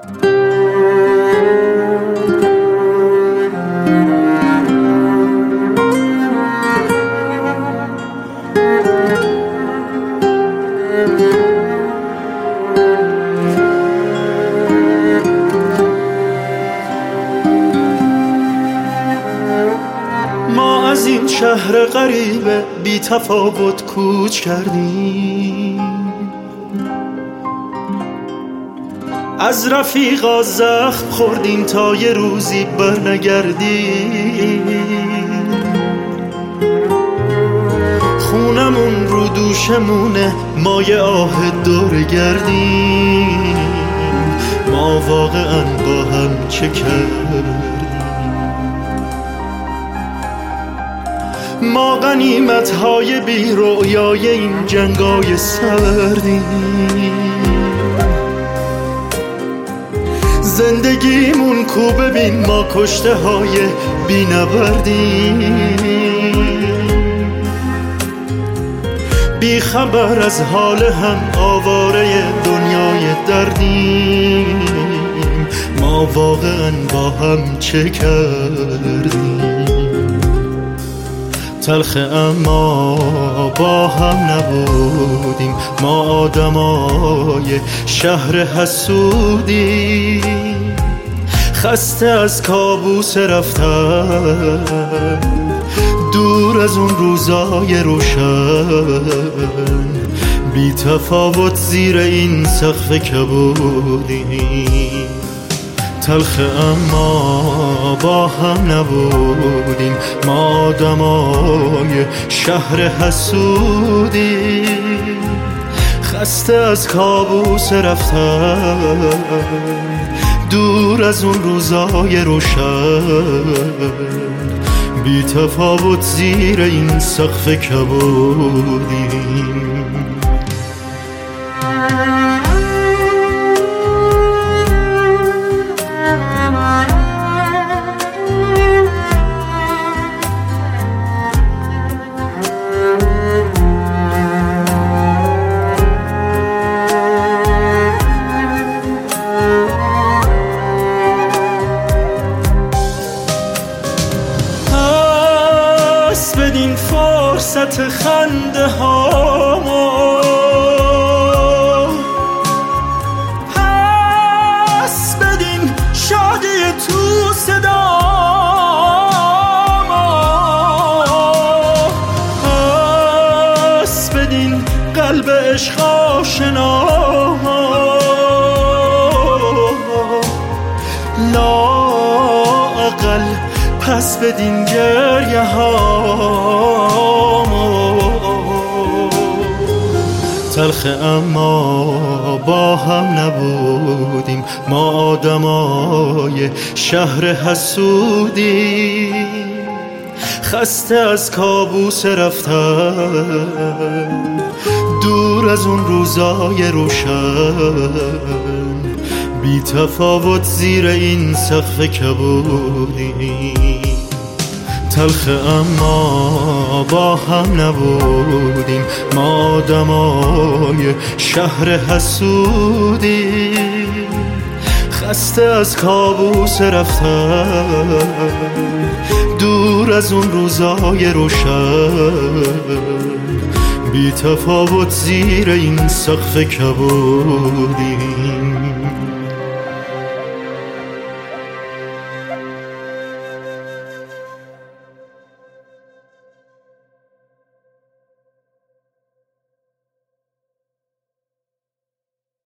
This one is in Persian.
ما از این شهر غریبه بی تفاوت کوچ کردیم، از رفیقا زخم خوردیم تا یه روزی برنگردیم. خونمون رو دوشمونه، ما یه آه دور گردیم. ما واقعا با هم چه کردیم؟ ما غنیمت‌های بی رؤیای این جنگای سردیم. زندگیمون کو ببین، ما کشته های بی نبردیم. بی خبر از حال هم، آواره دنیای دردیم. ما واقعا با هم چه کردیم؟ تلخ اما با هم نبودیم، ما آدمای شهر حسودیم. خسته از کابوس رفتن، دور از اون روزای روشن. بی تفاوت زیر این سقف کبودیم. تلخ اما با هم نبودیم، ما آدمای شهر حسودیم. خسته از کابوس رفتن، دور از اون روزای روشن. بی تفاوت زیر این سقف کبودیم. بدین فرصت خنده هامو، پس بدین شادی تو صدامو، پس بدین قلب عشق آشنا. لااقل پس بدین گریه هامو. تلخ اما با هم نبودیم، ما آدمای شهر حسودیم. خسته از کابوس رفتن، دور از اون روزای روشن. بی تفاوت زیر این سقف کبودیم. تلخ اما با هم نبودیم، ما آدمای شهر حسودیم. خسته از کابوس رفتن، دور از اون روزای روشن. بی تفاوت زیر این سقف کبودیم.